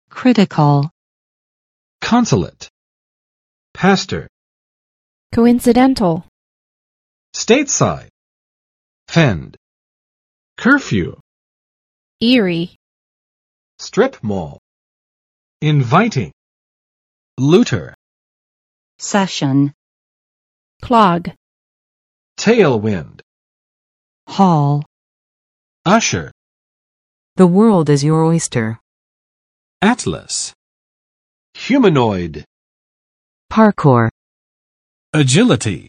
critical, consulate, pastor, coincidental, stateside, fend, curfew, eerie, strip mall, inviting, looter, session, clog, tailwind, hall, usher, The world is your oyster. atlas, humanoid, Parkour. agility.